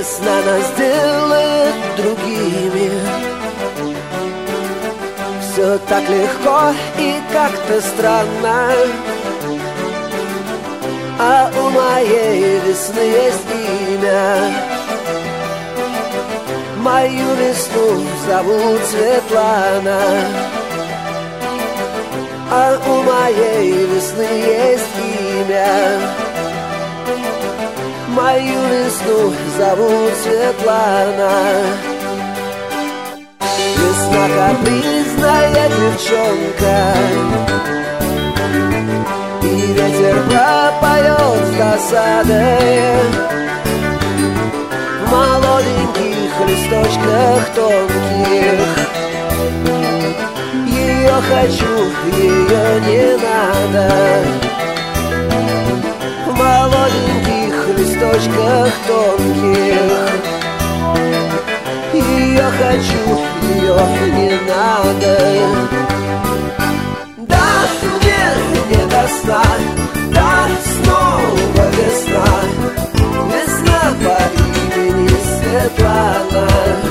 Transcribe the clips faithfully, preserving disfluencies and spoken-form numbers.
весна нас делает другими. Все так легко и как-то странно, а у моей весны есть имя. Мою весну зовут Светлана, а у моей весны есть имя. Мою весну зовут Светлана. Весна капризная девчонка, и ветер пропоет с досадой в молоденьких листочках тонких. Ее хочу, ее не надо. В молоденьких листочках тонких. Ее хочу, ее не надо. Да, мне не до сна, да, снова весна. Весна по имени Светлана.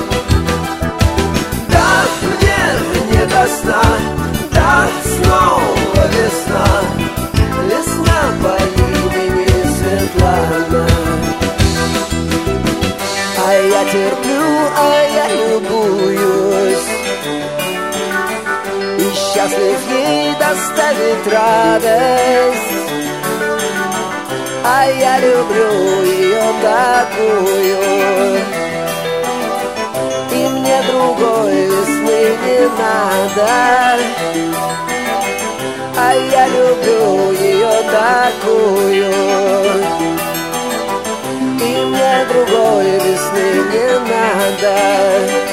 Да, мне не до сна, да, снова весна. Весна по имени Светлана. А я терплю, а я любуюсь, и счастлив ей доставить радость. А я люблю ее такую, и мне другой весны не надо. А я люблю ее такую, и мне другой весны не надо.